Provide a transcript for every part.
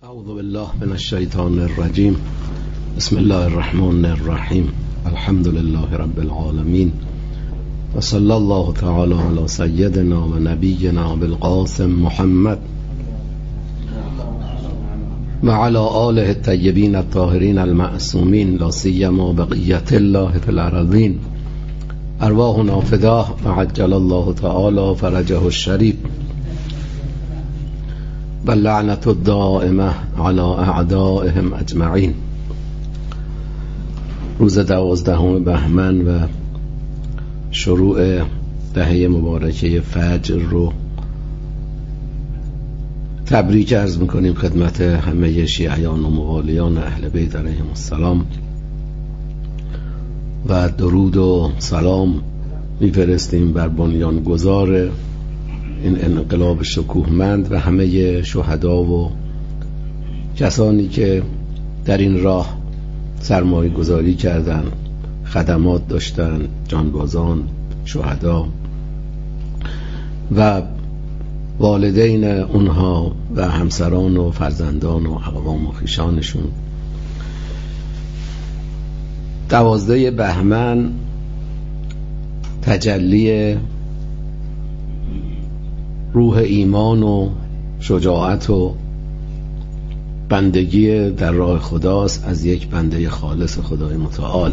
اعوذ بالله من الشیطان الرجیم. بسم الله الرحمن الرحیم. الحمد لله رب العالمین و صلی الله تعالی علی سیدنا و نبینا بالقاسم محمد و علی آله الطیبین الطاهرین المعصومین لا سیما بقیة الله فی الارضین. ارواحنا فداه و عجل الله تعالی فرجه الشریف و لعنت الدائمه علی اعدائهم اجمعین. روز 12 بهمن و شروع دهه مبارکه فجر رو تبریک عرض میکنیم خدمت همه شیعیان و موالیان اهل بیت علیهم السلام و درود و سلام میفرستیم بر بنیانگذار این انقلاب شکوهمند و همه شهدا و کسانی که در این راه سرمایه گذاری کردن، خدمات داشتن، جانبازان، شهدا و والدین اونها و همسران و فرزندان و اقوام و خویشانشون. 12 بهمن تجلی روح ایمان و شجاعت و بندگی در راه خداست از یک بنده خالص خدای متعال.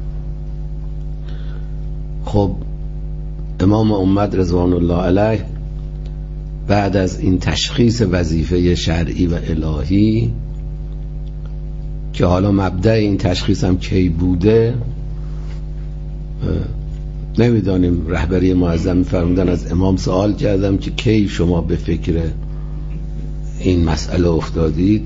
خب امام امت رضوان الله علیه بعد از این تشخیص وظیفه شرعی و الهی که حالا مبدأ این تشخیص هم کی بوده نمیدانیم، رهبری معظم می‌فرمودن از امام سوال کردم که کی شما به فکر این مسئله افتادید،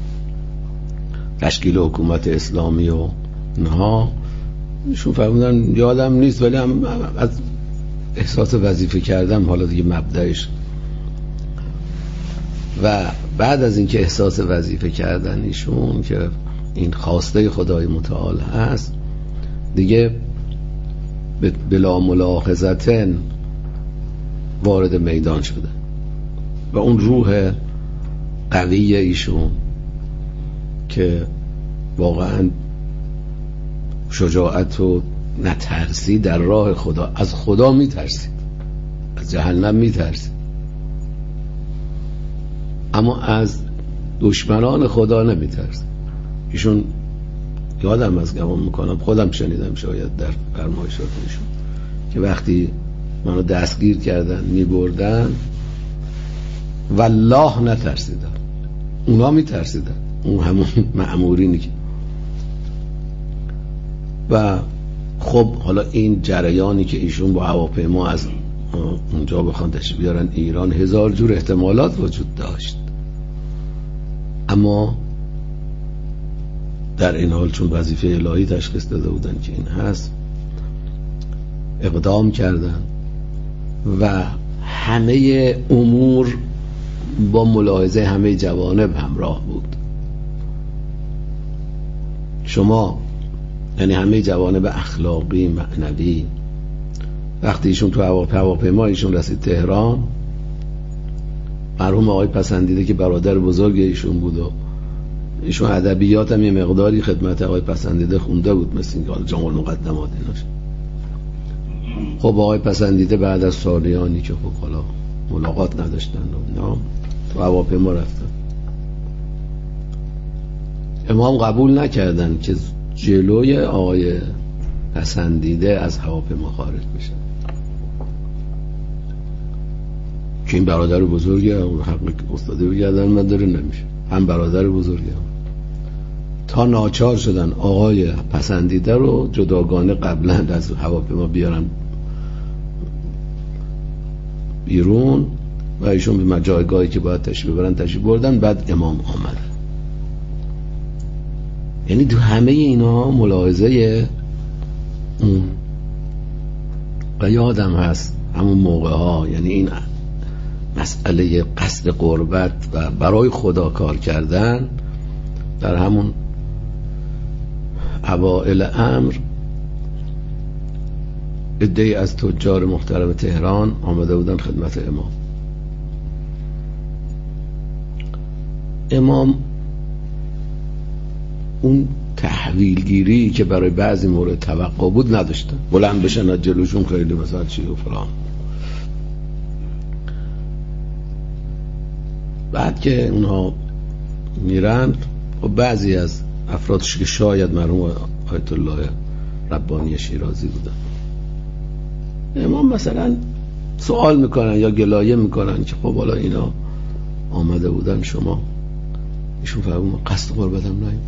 تشکیل حکومت اسلامی و نه؟ ایشون فرمودن یادم نیست، ولی هم از احساس وظیفه کردم حالا دیگه مبدأش. و بعد از اینکه احساس وظیفه کردن ایشون که این خواسته خدای متعال هست، دیگه بلا ملاحظتن وارد میدان شده و اون روح قوی ایشون که واقعا شجاعت و نترسی در راه خدا، از خدا میترسید، از جهنم میترسید، اما از دشمنان خدا نمیترسید. ایشون یادم از گمان میکنم، خودم شنیدم شاید در فرمایشات ایشون که وقتی منو دستگیر کردن میبردن والله نترسیدن، اونا میترسیدن، اون همون مأمورینی که. و خب حالا این جریانی که ایشون با هواپیما از اونجا بخوان تشریف بیارن ایران، 1000 جور احتمالات وجود داشت، اما در این حال چون وظیفه الهی تشخیص داده بودن که این هست، اقدام کردن و همه امور با ملاحظه همه جوانب همراه بود. شما یعنی همه جوانب اخلاقی، معنوی. وقتی ایشون تو هواپیما ایشون رسید تهران، مرحوم آقای پسندیده که برادر بزرگ ایشون بود و ایشون ادبیات هم یه مقداری خدمت آقای پسندیده خونده بود، مثل اینکه حالا جامع المقدمات ایناش. خب آقای پسندیده بعد از سالیانی که خب حالا ملاقات نداشتن و تو هواپیما رفتن، امام قبول نکردن که جلوی آقای پسندیده از هواپیما خارج بشن که این برادر بزرگه، حقی که استاده بگردن من داره نمیشه، هم برادر بزرگه. تا ناچار شدن آقای پسندیده رو جداگانه قبلا از هواپیما بیارن بیرون و ایشون به جایگاهی که باید تشریف ببرن تشریف بردن. بعد امام آمد. یعنی تو همه اینا ملاحظه اون. و یادم هست همون موقع ها، یعنی این مسئله قصد قربت و برای خدا کار کردن در همون اوائل امر، عده‌ای از تجار محترم تهران آمده بودن خدمت امام. امام اون تحویلگیری که برای بعضی مورد توقع بود نداشتن، بلند بشن از جلوشون خیلی مثلا چی و فلان. بعد که اونها میرن و بعضی از افرادش که شاید مرحوم آیت الله ربانی شیرازی بودن، امام مثلا سوال میکنن یا گلایه میکنن که خب حالا اینا آمده بودن شما، ایشون فرمود قصد قربتم نهیم،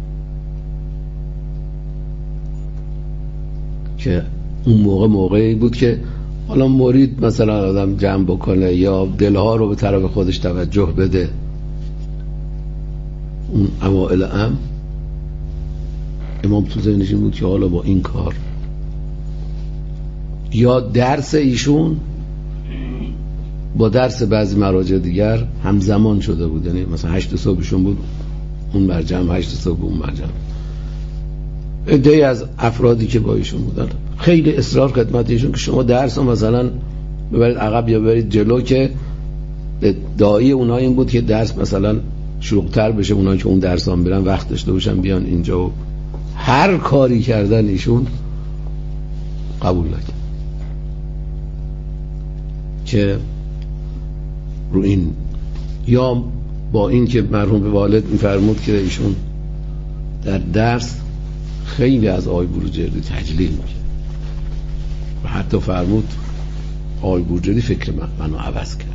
که اون موقعی بود که حالا مرید مثلا آدم جمع بکنه یا دلها رو به طرف خودش توجه بده. اون اوائل امام تو ذهنش این بود که حالا با این کار یا درس ایشون با درس بعضی مراجع دیگر همزمان شده بود، یعنی مثلا 8 صبحشون بود اون مرجع، 8 صبح اون مرجع. عده‌ای از افرادی که با ایشون بودن خیلی اصرار خدمت ایشون که شما درس رو مثلا ببرید عقب یا ببرید جلو، که داعی اونها این بود که درس مثلا شلوغ‌تر بشه، اونها که اون درس هم برن وقت داشته باشن بیان اینجا. و هر کاری کردن ایشون قبول نکرد که رو این، یا با این که مرحوم والد میفرمود که ایشون در درس خیلی از آقای بروجردی تجلیل میکرد و حتی فرمود آقای بروجردی فکر منو عوض کرد.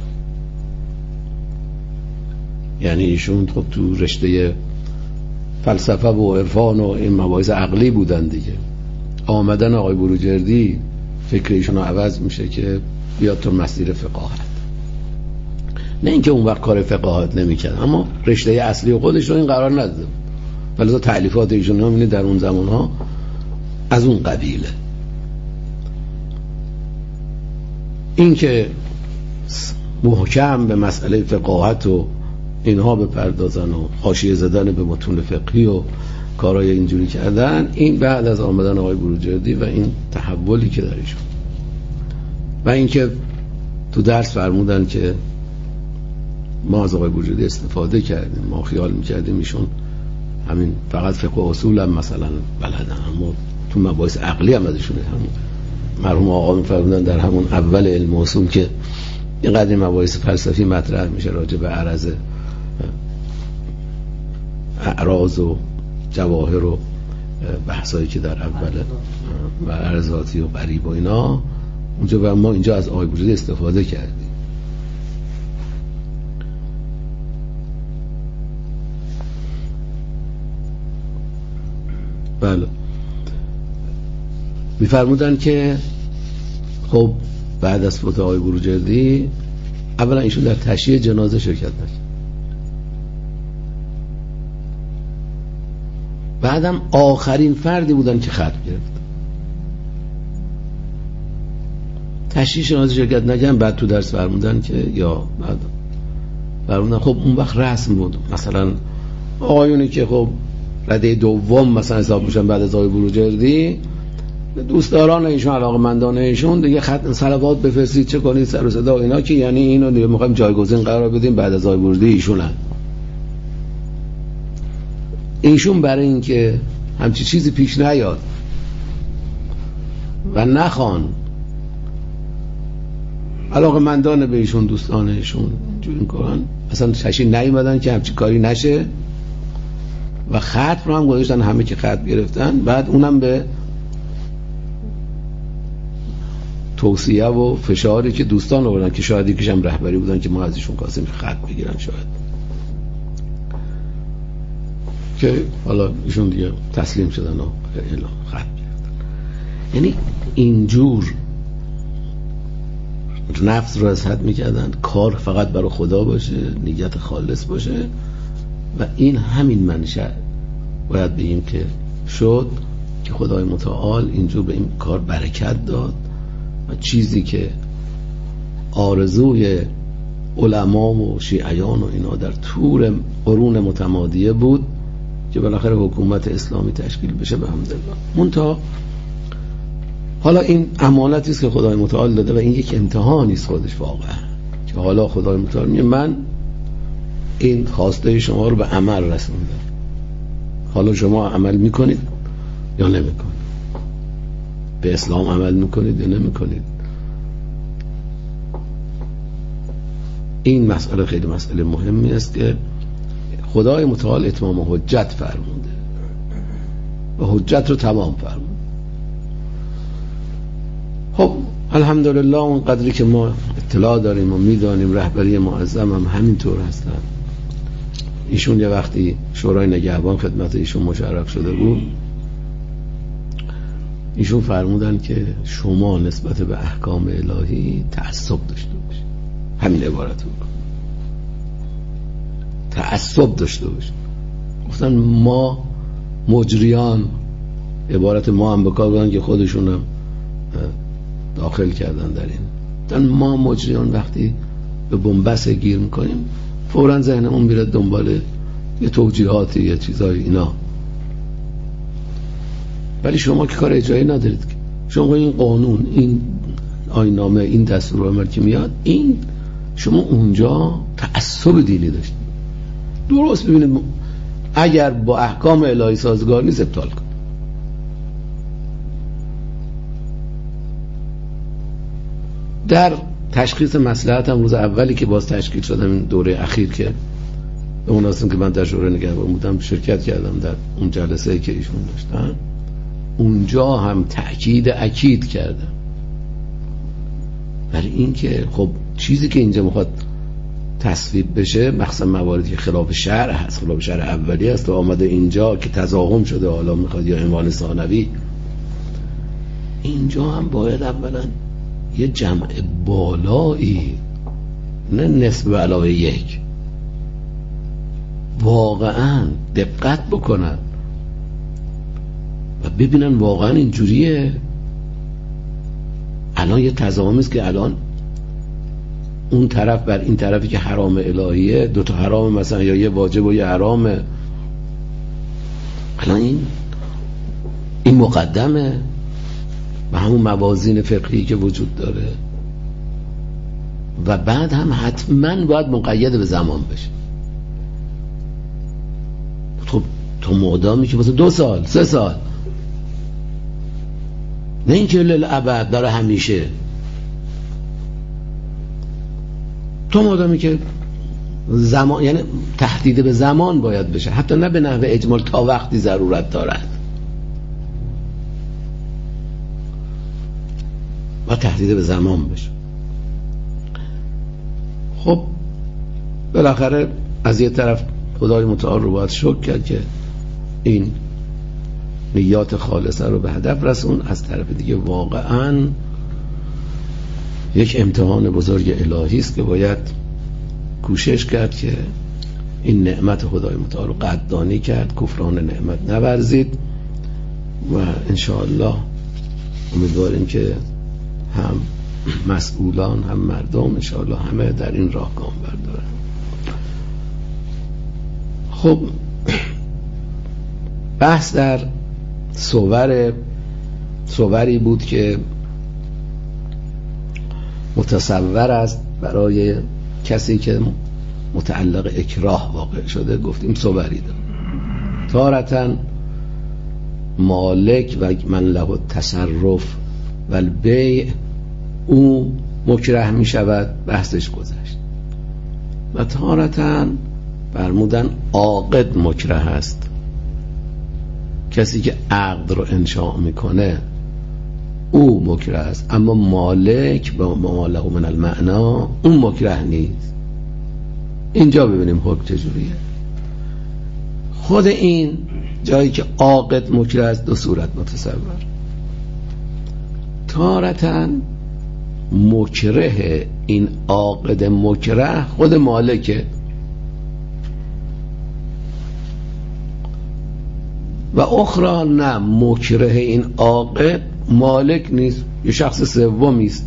یعنی ایشون خب تو رشته فلسفه و عرفان و این مباحث عقلی بودن دیگه، آمدن آقای بروجردی فکر ایشون عوض میشه که بیاد تو مسیر فقاهت. نه اینکه اون وقت کار فقاهت نمیکرد، اما رشته اصلی خودش رو این قرار نداده، ولی تألیفات ایشون هم در اون زمانها از اون قبیله. این که محکم به مسئله فقاهت و اینها بپردازن و حاشیه زدن به متون فقهی و کارهای اینجوری کردن، این بعد از آمدن آقای بروجردی و این تحولی که در ایشون، و اینکه تو درس فرمودن که ما از آقای بروجردی استفاده کردیم، ما خیال میکردیم ایشون همین فقط فقه و اصول هم مثلا بلدن، اما تو مباحث عقلی هم ازشونه. همون مرحوم آقا میفرمودن در همون اول علم اصول که اینقدر مباحث فلسفی مطرح میشه راجع به عرض اعراض و جواهر و بحثایی که در اول و عرضاتی و قریب و اینا اونجا، و ما اینجا از آقای بروجردی استفاده کردیم. بله. میفرمودن که خب بعد از فوت آقای بروجردی اولا ایشون در تشییع جنازه شرکت نکرد، بعدم آخرین فردی بودن که خط گرفت، تشییع جنازه شرکت نکردن. بعد تو درس فرمودن که یا بعد فرمودن خب اون وقت رسم بود، مثلا آقایونی که خب رده دوم مثلا حساب میشن بعد از آقای بروجردی، دوستداران ایشون، علاقه‌مندان ایشون دیگه خط صلوات بفرستید چه کنید سر و صدا اینا، که یعنی اینو دیگه میخوایم جایگزین قرار بدیم بعد از آقای بروجردی ایشونن. ایشون برای اینکه همچی چیزی پیش نیاد و نخوان علاقه‌مندان به ایشون، دوستان ایشون جوین کنن، اصلا تشریح نیومدن که همچی کاری نشه و خط رو هم گذاشتن، همه که خط گرفتن. بعد اونم به توصیه و فشاری که دوستان آوردن که شاید یکیشم رهبری بودن که ما از ایشون خواستیم خط بگیرن، شاید که حالا ایشون دیگه تسلیم شدن و اعلام خط گرفتن. یعنی اینجور نفس رو از حد میکردن، کار فقط برای خدا باشه، نیت خالص باشه، و این همین منشأ باید بگیم که شد که خدای متعال اینجور به این کار برکت داد و چیزی که آرزوی علما و شیعیان و اینا در طول قرون متمادیه بود که بالاخره حکومت اسلامی تشکیل بشه به حمدالله. منتها حالا این امانتی است که خدای متعال داده و این یک امتحانی است خودش واقعا، که حالا خدای متعال میگه من این خواسته شما رو به عمل رسوندم، حالا شما عمل میکنید یا نمیکنید؟ به اسلام عمل میکنید یا نمیکنید؟ این مسئله خیلی مسئله مهمی است که خدای متعال اتمام حجت فرموده و حجت رو تمام فرموده. خب الحمدلله اون قدری که ما اطلاع داریم و میدانیم رهبری معظم هم همینطور هستن. ایشون یه وقتی شورای نگهبان خدمت ایشون مشرف شده بود، ایشون فرمودن که شما نسبت به احکام الهی تعصب داشته باشید. همین عبارت بود، تعصب داشته باشید. گفتن ما مجریان، عبارت ما هم بکار بودن که خودشون هم داخل کردن در این. گفتن ما مجریان وقتی به بنبست گیر میکنیم فوراً ذهنمون میره دنبال یه توجیهاتی یه چیزای اینا، ولی شما که کار اجرایی ندارید که. شما این قانون، این آیین‌نامه، این دستورالعمل که میاد، این شما اونجا تعصب دینی داشتید. درست ببینید اگر با احکام الهی سازگار نیست ابطال کن. در تشخیص مصلحت هم روز اولی که باز تشکیل شدم این دوره اخیر که به اون اصلا که من در شورای نگهبان بودم شرکت کردم در اون جلسه‌ای که ایشون داشتن، اونجا هم تأکید اکید کردم برای این که خب چیزی که اینجا میخواد تصویب بشه مخصوصا مواردی که خلاف شرع هست، خلاف شرع اولی هست و آمده اینجا که تضاهم شده حالا میخواد یا عنوان ثانوی، اینجا هم باید اولا یه جمع بالایی، نه نصف به علاوه یک، واقعا دقت بکنن و ببینن واقعا اینجوریه. الان یه تضاهمی است که الان اون طرف بر این طرفی که حرام الهیه، دوتا حرام مثلا یا یه واجب و یه حرامه، الان این مقدمه و همون موازین فقهی که وجود داره و بعد هم حتما باید مقید به زمان بشه. خب تو مقدامی که مثلا 2 سال 3 سال، نه اینکه للابد داره همیشه، تو مقدامی که زمان، یعنی تهدید به زمان باید بشه، حتی نه به نحو اجمال، تا وقتی ضرورت دارد و تهدید به زمان بشه. خب بالاخره از یه طرف خدای متعال رو باید شکر کرد که این نیات خالصه رو به هدف رسون، از طرف دیگه واقعا یک امتحان بزرگ الهی است که باید کوشش کرد که این نعمت خدای متعال رو قدردانی کرد، کفران نعمت نورزید و انشاءالله امیدواریم که هم مسئولان هم مردم انشاءالله همه در این راه گام بردارن. خب بحث در صوری بود که متصور است برای کسی که متعلق اکراه واقع شده، گفتیم صوری داره. تارتاً مالک و من له تصرف و البیع او مکره می شود، بحثش گذشت. و تارتاً فرمودن عاقد مکره است، کسی که عقد رو انشاء میکنه او مکره است، اما مالک با ما له من المعنا اون مکره نیست. اینجا ببینیم حکم چجوریه. خود این جایی که عاقد مکره است 2 صورت متصور. تارتاً مکره این عاقد مکره خود مالکه و اخرى نه، مکره این عاقد مالک نیست، یه شخص سومی است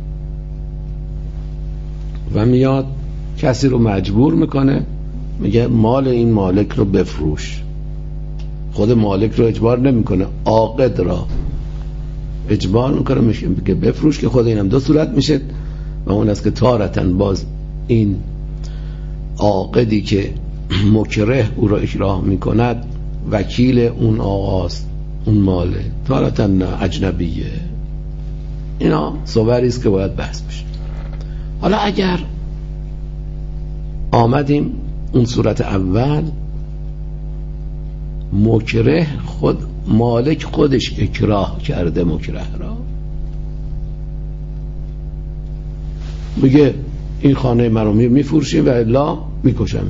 و میاد کسی رو مجبور میکنه، میگه مال این مالک رو بفروش. خود مالک رو اجبار نمیکنه، عاقد را اجبار میکنه، میگه بفروش، که خود اینم 2 صورت میشه و اون است که تارتاً باز این عاقدی که مکره او را اکراه میکند وکیل اون آقاست، اون ماله، تارتا نه اجنبیه. اینا صوری است که باید بحث بشه. حالا اگر آمدیم اون صورت اول، مکره خود مالک خودش اکراه کرده مکره را، میگه این خانه من رو میفروشیم و الا میکشمه.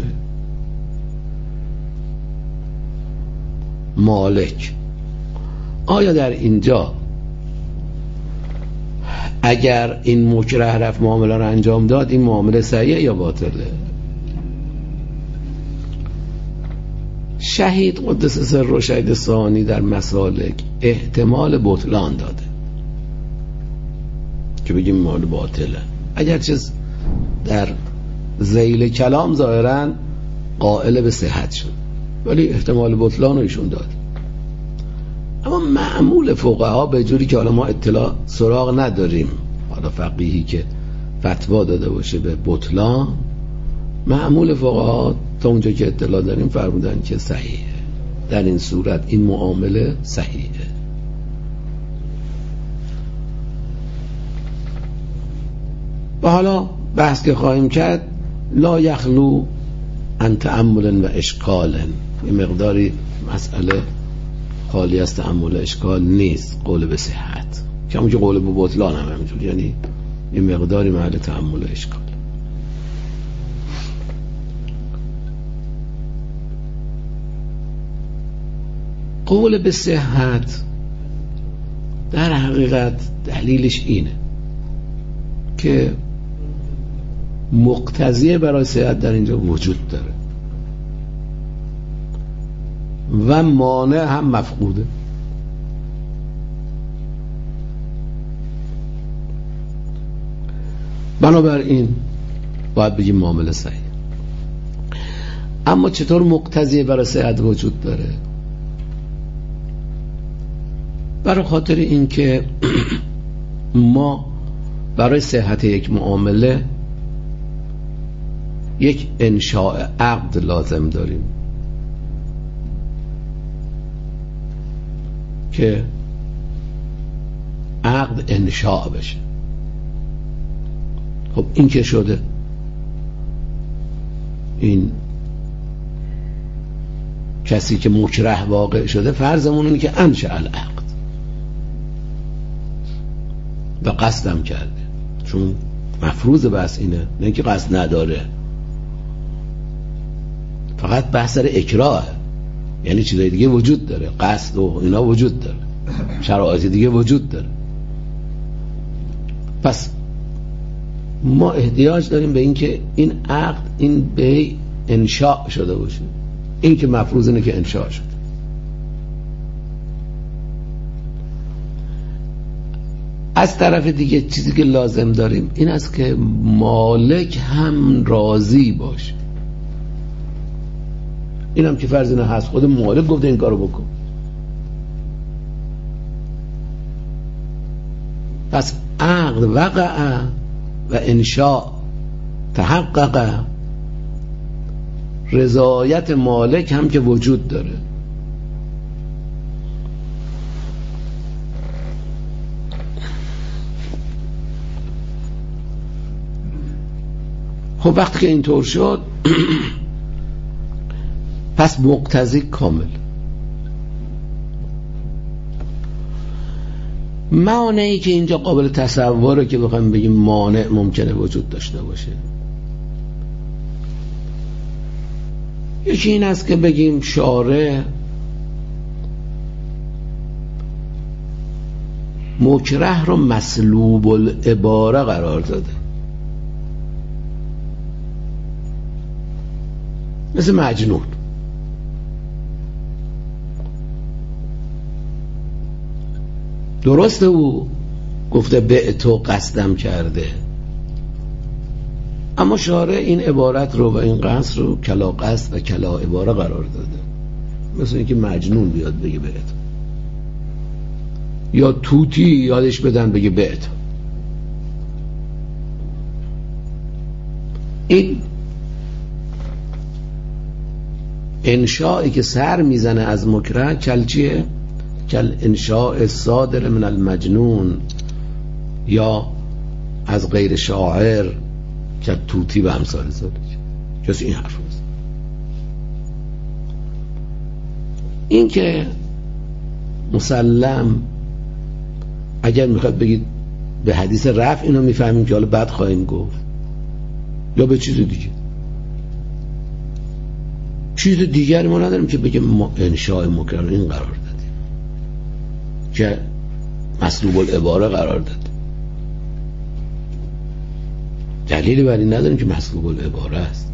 مالک آیا در اینجا اگر این مکره رفت معامله رو انجام داد، این معامله صحیحه یا باطله؟ شهید قدس سر شهید ثانی در مسالک احتمال بطلان داده که بگیم معامله باطله، اگرچه در ذیل کلام ظاهرا قائل به صحت شد، ولی احتمال بطلان رو ایشون داد. اما معمول فقها به جوری که حالا ما اطلاع سراغ نداریم، حالا فقیهی که فتوا داده باشه به بطلان، معمول فقها تا اونجا که اطلاع داریم فرمودن که صحیحه، در این صورت این معامله صحیحه. و حالا بحث که خواهیم کرد لا یخلو عن تأمل و اشکال، این مقداری مسئله خالی از تأمل و اشکال نیست، قول به صحت، که همون که قول به بطلان هم همینجور، یعنی این مقداری محل تأمل و اشکال. قول به صحت در حقیقت دلیلش اینه که مقتضیه برای صحت در اینجا وجود داره و مانع هم مفقوده. بنابراین باید بگیم معامله صحیح. اما چطور مقتضیه برای صحت وجود داره؟ برای خاطر این که ما برای صحت یک معامله یک انشاء عقد لازم داریم که عقد انشاء بشه. خب این که شده، این کسی که مکره واقع شده، فرضمون اینه که انشاء العقد و قصدم کرده، چون مفروض بحث اینه، نه که قصد نداره، فقط بحث در اکراه، یعنی چیزای دیگه وجود داره، قصد و اینا وجود داره، شرایط دیگه وجود داره. پس ما احتیاج داریم به این که این عقد، این بیع انشاء شده باشه. این که مفروض اینه که انشاء شده. از طرف دیگه چیزی که لازم داریم این است که مالک هم راضی باشه. این هم که فرض اینه هست، خود مالک گفته این کارو بکن. پس عقد وقع و انشاء تحقق، رضایت مالک هم که وجود داره. خب وقتی که اینطور شد پس مقتضی کامل. مانعی که اینجا قابل تصوره که بخوایم بگیم مانع ممکنه وجود داشته باشه، یکی این است که بگیم شارع مکره رو مسلوب العباره قرار داده، مثل مجنون. درسته او گفته بعت و قصدم کرده، اما شارع این عبارت رو و این قصد رو کلا قصد و کلا عباره قرار داده، مثل اینکه مجنون بیاد بگه بعت، یا توتی یادش بدن بگه بعت. انشائی که سر میزنه از مکره کل چیه؟ کل انشاء صادر من المجنون، یا از غیر شاعر که توتی و امثال ذالک. کسی این حرف هست. این که مسلم اگر میخواد بگید به حدیث رفع اینو میفهمیم که حالا بعد خواهیم گفت، یا به چیز دیگه، چیز دیگری ما نداریم که بگیم ما انشاء مکرر این قرار دادیم که مسلوب العباره قرار دادیم. دلیلی بر این نداریم که مسلوب العباره است.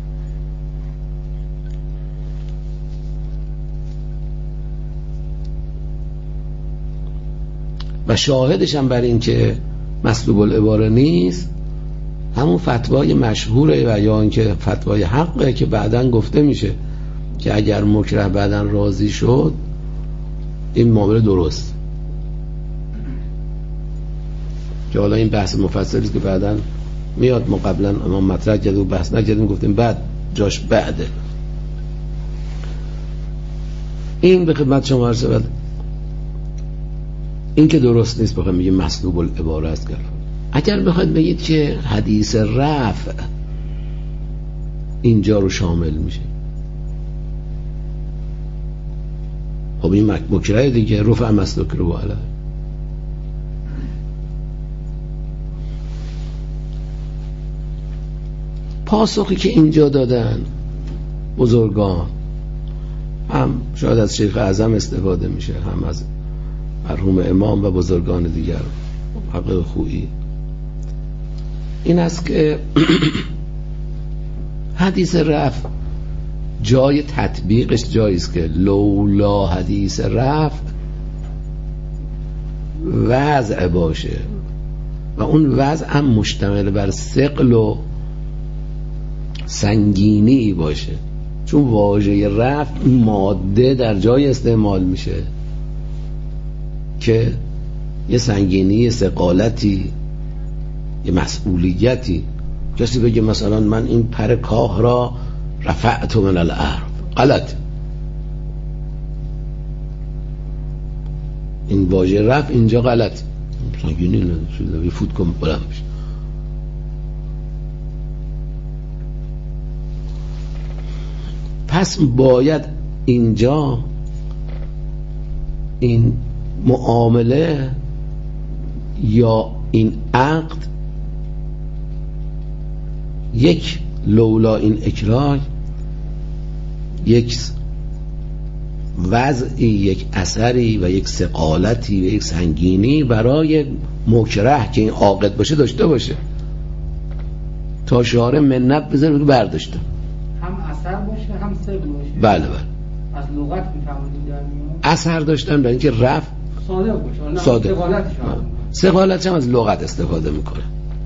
و شاهدش هم بر این که مسلوب العباره نیست همون فتوای مشهوره، و یا اینکه فتوای حقه که بعداً گفته میشه که اگر مکره بعداً راضی شد این معامله درست، که حالا این بحث مفصلی است که بعداً میاد. ما قبلا ما مطرح کردیم و بحث نکردیم، گفتیم بعد جاش بعده. این به خدمت شما عرض شود این که درست نیست بخوایم میگیم مسلوب العباره است. اگر بخواید بگید که حدیث رفع اینجا رو شامل میشه، خب این مکره دیگه، رفع مسلوک رو علیه. پاسخی که اینجا دادن بزرگان، هم شاید از شیخ اعظم استفاده میشه، هم از مرحوم امام و بزرگان دیگر حق خویی، این است که حدیث رفع جای تطبیقش جاییست که لولا حدیث رفع وضع باشه و اون وضع هم مشتمل بر ثقل و سنگینی باشه، چون واژه رفع ماده در جای استعمال میشه که یه سنگینی، یه ثقالتی، یه مسئولیتی. کسی بگه مثلا من این پر کاه را رفعت من الارض، غلط. این واژه رفع اینجا غلط، سنگینی نشده، یه فوت کن بلند بشه. پس باید اینجا این معامله یا این عقد یک لولا این اکراه یک وضعی، یک اثری و یک ثقالتی و یک سنگینی برای مکره که این عاقد باشه داشته باشه، تا شعار منت بذاره بگه برداشته، هم اثر باشه هم ثقل باشه. بله بله. از لغت میفهمید در میاد اثر داشتن برای اینکه رفع ساده باشه، ساده. ثقالتش هم از لغت استفاده میکنه.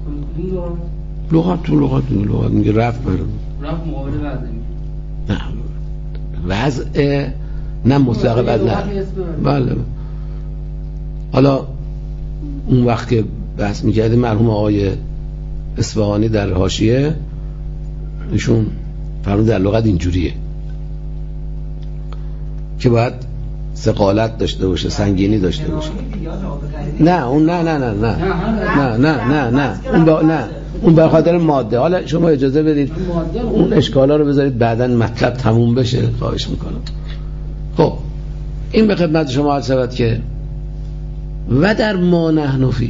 لغت میگه رفع مقابل وضع نه وضع نه مطلقه بعد نه. بله. حالا اون وقت که بحث میکردیم مرحوم آقای اصفهانی در حاشیه ایشون فرمود در لغت اینجوریه که باید ثقالت داشته باشه، سنگینی داشته باشه. نه اون نه اون به خاطر ماده. حالا شما اجازه بدید اون اشکالا رو بذارید بعداً مطلب تموم بشه، خواهش میکنم. خب این به خدمت شما عرض شود که و در ما نحن فی،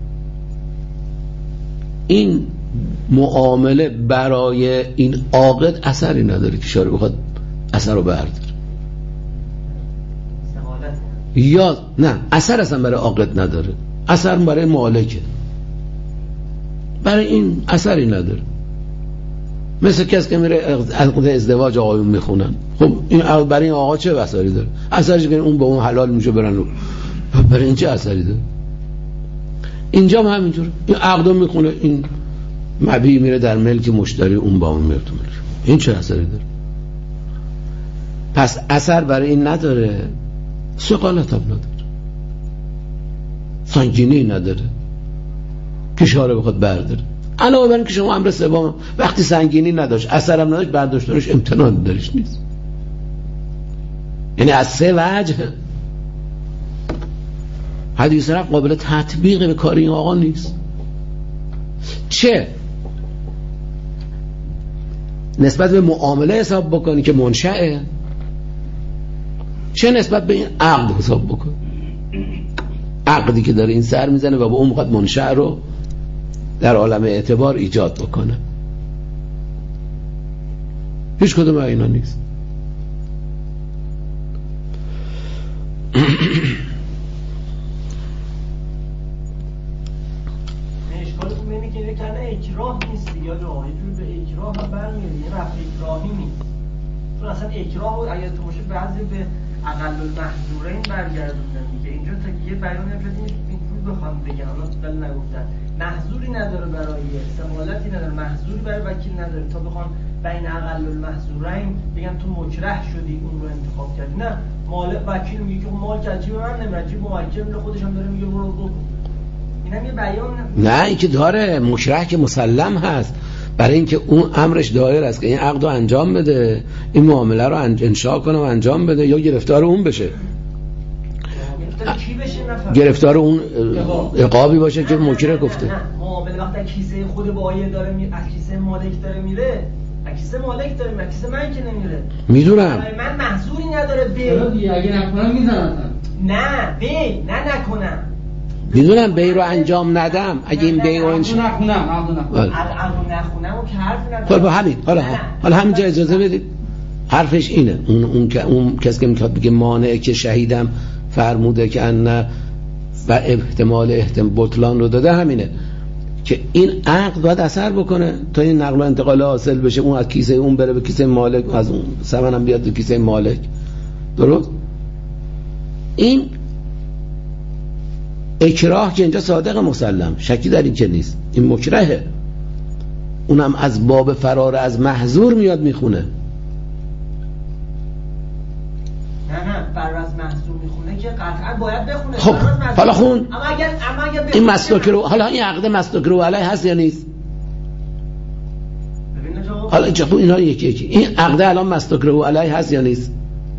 این معامله برای این عاقد اثری نداره که شارع بخواد اثر رو برداره، یا نه اثر اصلا برای عاقد نداره، اثر برای مالکه، برای این اثری نداره. مثل کسی که میره عقد ازدواج آقایون میخونن، خب این برای این آقا چه اثری داره؟ اثرش که اون به اون حلال میشه برن، برای این چه اثری داره؟ اینجا هم همینطوره، این عقد میخونه، این مبیع میره در ملک مشتری، اون با اون میره تو ملک، این چه اثری داره؟ پس اثر برای این نداره، ثقالت هم نداره، سنگینی نداره که شارع بخواد برداره. علاوه بر این که شما امر سوم وقتی سنگینی نداشت، اثرم نداشت، برداشتنش امتنان درش نیست. یعنی از 3 وجه حدیث رفع قابل تطبیق به کار این آقا نیست. چه نسبت به معامله حساب بکنی که منشأه، چه نسبت به این عقد حساب بکن، عقدی که داره این سر میزنه و با اون میخواد منشأ رو در عالم اعتبار ایجاد بکنه. هیچ کدوم اینا نیست. اکراه نیست یا راهی جور به اکراه هم برمیاد، یه رفع اکراهی نیست. چون اصلا اکراه رو اگر تو باشه بعضی به اقل المحظورین برگردوندن دیگه. اینجا تا یه بیان نمیشه اینجور بخوام بگم، حالا بل نگفتن محظوری نداره برای استمالتی نداره، محظوری برای وکیل نداره تا بخوان بین اقل المحظورین بگن تو مکره شدی اون رو انتخاب کردی. نه، مالک وکیل میگه که مال که جیب من نمیره، جیب موکل میره، خودش هم داره میگه برو بکن. نه این که داره مکره که مسلم هست، برای اینکه اون امرش دایر است که این عقد رو انجام بده، این معامله رو انشاء کنه و انجام بده، یا گرفتار اون بشه. گرفتار اون عقابی باشه که مکره گفته. نه معامله وقتی کیسه خود بایع داره میره، از کیسه مالک داره میره، از کیسه مالک داره میره، کیسه من که نمیره. میدونم من محظوری نداره به اگه نکنم میزنن. نه بی نکنم، میدونم بی رو انجام ندم. اگه این بی رو نخونم و که حرفی نداره. خب همین حالا همینجا اجازه بدید، حرفش اینه. اون کسی که میخواد بگه مانع که شهیدم فرموده که ان و احتمال بطلان رو داده، همینه که این عقد باید اثر بکنه تا این نقل و انتقال حاصل بشه، اون از کیسه اون بره به کیسه مالک، از اون ثمنم بیاد به کیسه مالک. درست؟ این اکراه که اینجا صادق مسلم، شکی در این که نیست، این مکرهه، اونم از باب فرار از محظور میاد میخونه. نه فرار از محظور میخونه که قطعا باید بخونه. خب حالا خون. اما اگر این مسلک رو، حالا این عقد مسلک رو علیه هست یا نیست؟ حالا اینا یکی این عقد الان مسلک رو علیه هست یا نیست؟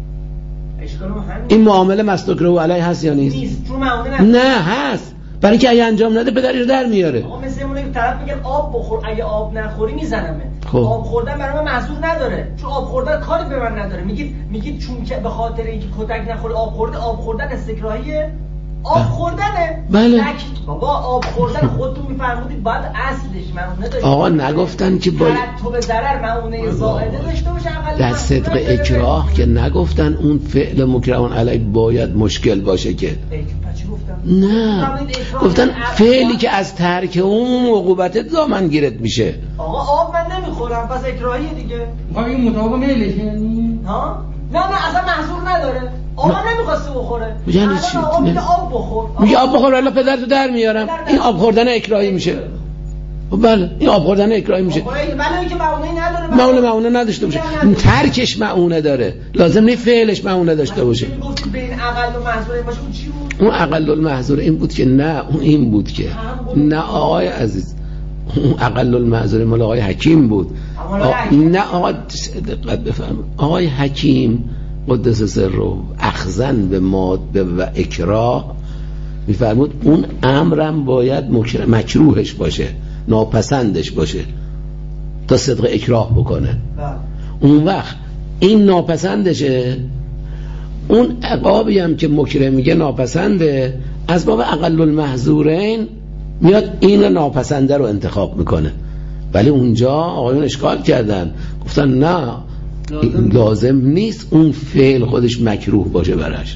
این معامله مسلک رو علیه هست یا نیست؟ نه هست، برای که اگه انجام نده پدرش در میاره. آقا مثل اونه که طرف میگه آب بخور، اگه آب نخوری میزنمت. آب خوردن برای من محظور نداره، چون آب خوردن کاری به من نداره. میگید چون که به خاطر اینکه کتک نخوری آب خوردن استکراهیه. آب خوردنه. بله. بابا آب خوردن خودتون میفرمودید باید اصلش معونه داشته. آقا نگفتن که باید تو به ضرر معونه زائده داشته باشه. در صدق اکراه که نگفتن اون فعل مکرهون علی باید مشکل باشه که. نه گفتن فعلی که از ترک اون عقوبت دامنگیرت میشه. آقا آب من نمیخورم پس اکراهیه دیگه. آقا این مطابق میلشه یعنی ها؟ نه اصلا محظور نداره. آقا نمیخواسته بخوره. یعنی چی؟ آقا میگه آب بخور. میگه آب بخور ولی پدرتو در میارم. این آب خوردن اکراهی میشه. بله این آب خوردن اکراهی میشه. ولی اینکه معونه نداره. معونه نداشته باشه. ترکش معونه داره. لازم نیست فعلش معونه داشته باشه. میگفتید بین اقل و محظور باشه اون چی بود؟ اون اقل المحظور این بود که نه، اون این بود که نه آقای عزیز، اون اقل المحظور مال آقای حکیم بود. نه آقا دقت بفرمایید، آقای حکیم قدس سره اخذن به ماده و اکراه میفرمود اون امرم باید مکروهش باشه، ناپسندش باشه تا صدق اکراه بکنه. اون وقت این ناپسندشه، اون عقابی هم که مکره میگه ناپسنده، از باب اقل المحظورین میاد این ناپسنده رو انتخاب میکنه. ولی اونجا آقایون اشکال کردن، گفتن نه لازم نیست اون فعل خودش مکروه باشه براش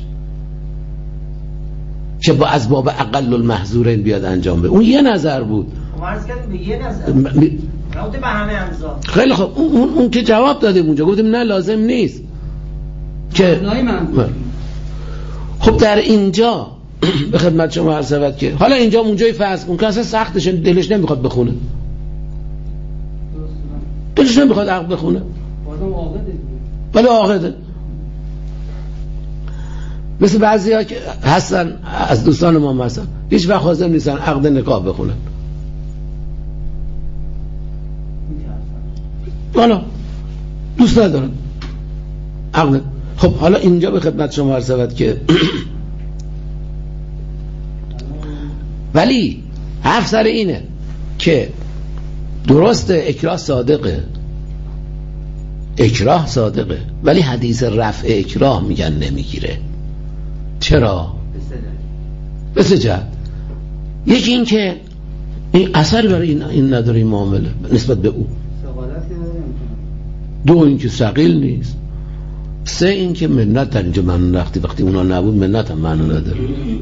که با از باب اقل المحظورین بیاد انجام بده. اون یه نظر بود. عرض کردیم به یه نظر راوته به همه امضا. خیلی خب اون که جواب دادیم اونجا، گفتیم نه لازم نیست که خب در اینجا به خدمت شما عرض شود که حالا اینجا اونجای فرض کن که اصلا سختش دلش نمیخواد بخونه، دلش نمیخواد عقد بخونه ولی عاقده، مثل بعضی ها که هستن از دوستان ما مثلا هیچ وقت حاضر نیستن عقد نکاح بخونن، والا دوست ندارن عقد. خب حالا اینجا به خدمت شما عرض شود که ولی حرف سر اینه که درسته اکراه صادقه ولی حدیث رفع اکراه میگن نمیگیره. چرا؟ به سه جهت. یکی این که این اثر برای این نداره این معامله نسبت به او. دو این که ثقیل نیست. سه این که منت در اینجا معنی وقتی اونا نبود منت هم معنی نداره.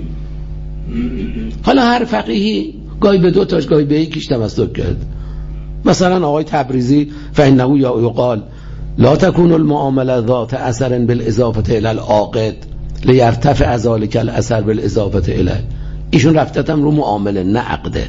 حالا هر فقیهی گاهی به دو تاش گاهی به یکیش تمسک کرد. مثلا آقای تبریزی فإنه یقال لا تكون المعامله ذات اثر بالاضافه الى العاقد لیرتفع ذلك الاثر بالاضافه الیه. ایشون رفتتم رو معامله نه عقده.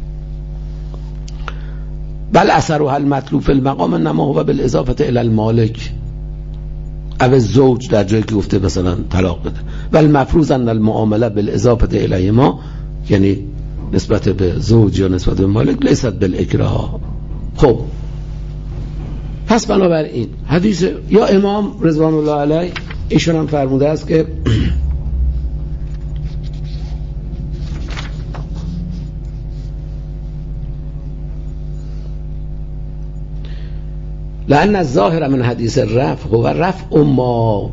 بل اثرها المطلوب فی المقام انما هو بالاضافه الى المالک او الزوج در جایی که گفته مثلا طلاق بده. بل مفروض ان المعامله بالاضافه الیه ما یعنی نسبت به زوج یا نسبت به مالک لیست بالاکراه. خب پس بنابراین حدیث یا امام رضوان الله علیه ایشون هم فرموده است که لأن الظاهر من حدیث رفع هو رفع ما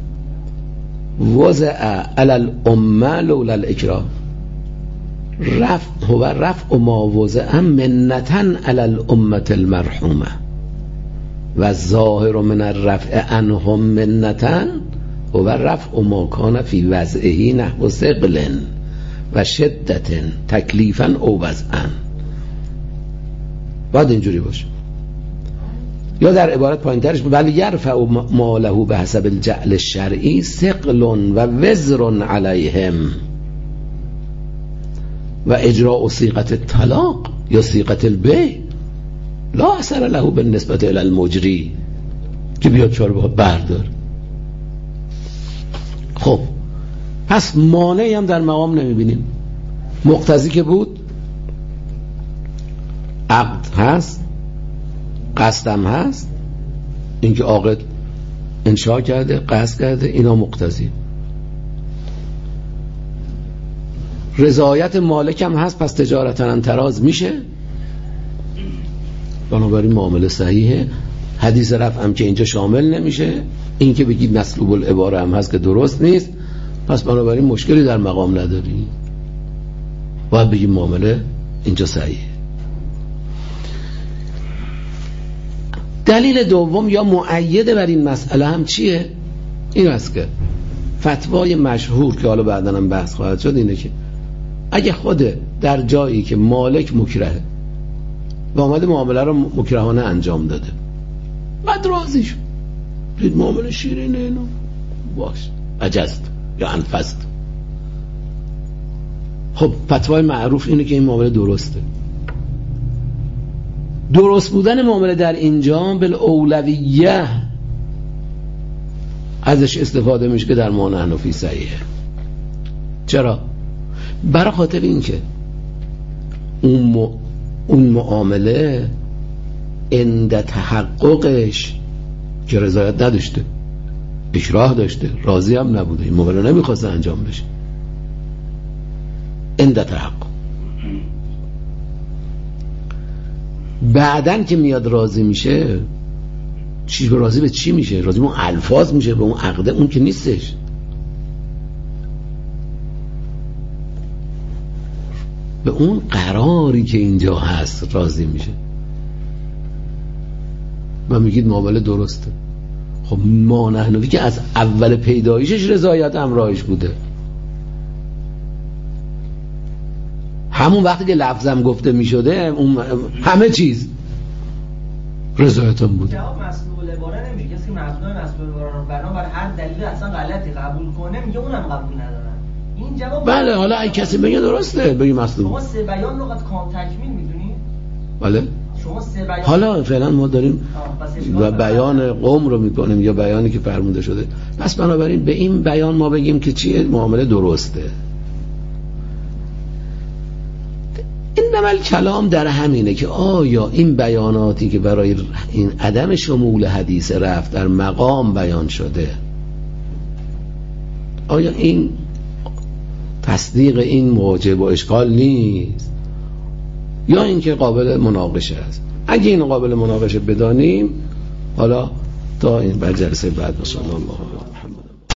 وضع على الأمة لولا الإكراه. هو رفع ما وضع منة على الأمة المرحومة و الظاهر من الرفع عنهم منة هو رفع ما كان في وضعه نحو ثقل و شدت تکلیفا او وضعا. باید اینجوری باشه. یا در عبارت پایینترش ولی یرفع ما له به حسب الجعل الشرعی ثقل و وزر علیهم و اجراء صیغه الطلاق یا صیغه البیع لا اثر له بالنسبه الى المجری که بیاد چهار بردار. خب پس مانعی هم در مقام نمیبینیم. مقتضی که بود عقد هست، قصدم هست، اینکه عاقد انشاء کرده، قصد کرده، اینا مقتضی. رضایت مالک هم هست، پس تجارتا انتراز میشه، بنابراین معامله صحیحه. حدیث رفع هم که اینجا شامل نمیشه. این که بگید مسلوب العباره هم هست که درست نیست، پس بنابراین مشکلی در مقام نداری، باید بگید معامله اینجا صحیحه. دلیل دوم یا مؤید بر این مسئله هم چیه؟ این است که فتوای مشهور که حالا بعداً هم بحث خواهد شد اینه که اگه خود در جایی که مالک مکرهه و آمده معامله رو مکرهانه انجام داده بعد راضی شد، دید معامله شیرینه، اینو باش عجزت یا انفست، خب فتوای معروف اینه که این معامله درسته. درست بودن معامله در اینجا بالاولویه ازش استفاده میشه که در معنی حنفی صحیحه. چرا؟ برای خاطر این که اون معامله عند تحققش که رضایت نداشته، اکراه داشته، راضی هم نبوده، این معامله نمیخواسته انجام بشه، عند تحقق. بعدن که میاد راضی میشه، چی راضی به چی میشه؟ راضی به اون الفاظ میشه، به اون عقده، اون که نیستش. به اون قراری که اینجا هست راضی میشه و میگید معامله درسته. خب ما نحنوی که از اول پیدایشش رضایت همراهش بوده، همون وقتی که لفظم گفته میشده همه چیز رضایتم بوده. جواب مسئول عباره نمیشه. کسی که مبنای مسئول عباره رو بنابر هر دلیل اصلا غلطی قبول کنه میگه اونم قبول ندارن. این جواب بله. حالا اگه کسی بگه درسته بگی مسئول. شما سه بیان رو قد کام تکمیل میدونی؟ بله. شما سه بیان حالا فعلا ما داریم و بیان قوم رو میکنیم یا بیانی که فرموده شده، پس بنابراین به این بیان ما بگیم که چیه معامله درسته. این نمال کلام در همینه که آیا این بیاناتی که برای این عدم شمول حدیث رفع در مقام بیان شده آیا این تصدیق این مواجه با اشکال نیست یا اینکه قابل مناقشه است؟ اگه این قابل مناقشه بدانیم، حالا تا این بر جلسه بعد. صلی الله علیه و